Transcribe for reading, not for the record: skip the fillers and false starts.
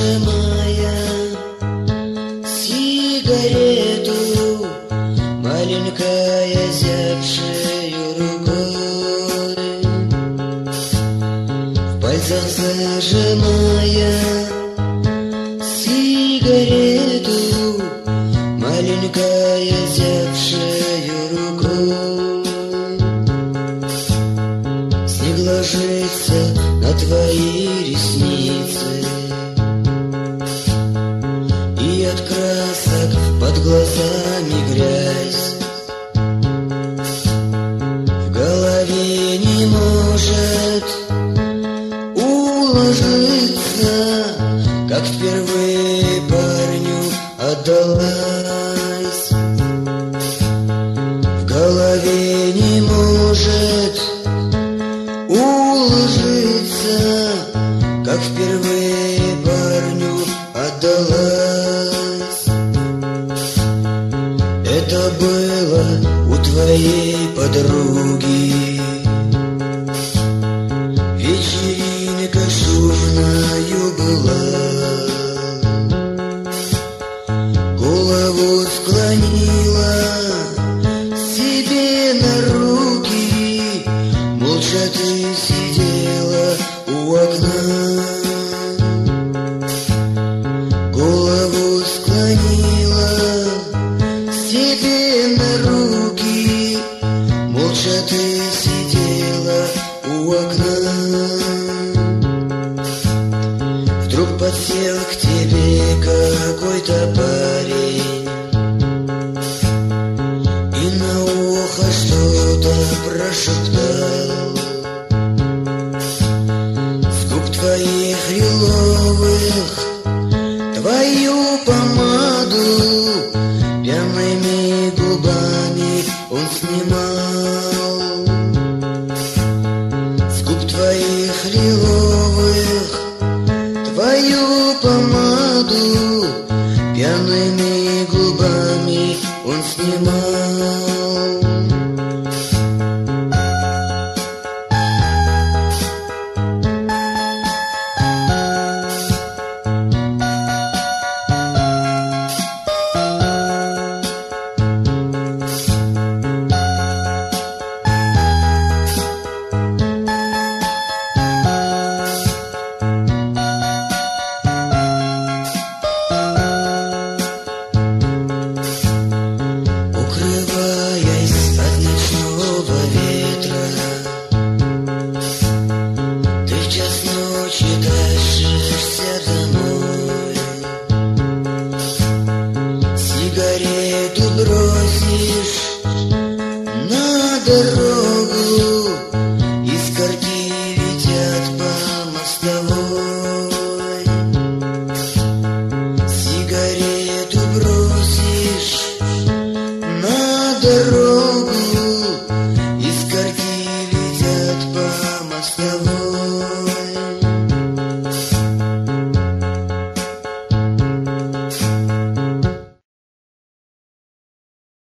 зажимая сигарету, маленькая зябшею рукой, в пальцах зажимая сигарету, маленькая зябшею рукой. Снег ложится на твои ресницы, и от красок под глазами грязь. В голове не может уложиться, как впервые парню отдалась. В голове не может уложиться, как впервые парню отдалась. Это было у твоей подруги, вечеринка шумною была. Голову склонила себе на руки, молча ты сидела у окна. Голову склонила себе на руки, молча ты сидела у окна. Вдруг подсел к тебе какой-то парень и на ухо что-то прошептал. С губ твоих лиловых твою помаду пьяными губами он снимал. С губ твоих лиловых твою помаду пьяными губами он снимал. Укрываясь от ночного ветра, ты в час ночи тащишься домой. Сигарету бросишь на дорогу, искорки летят по мостовой. Сигарету бросишь на дорогу,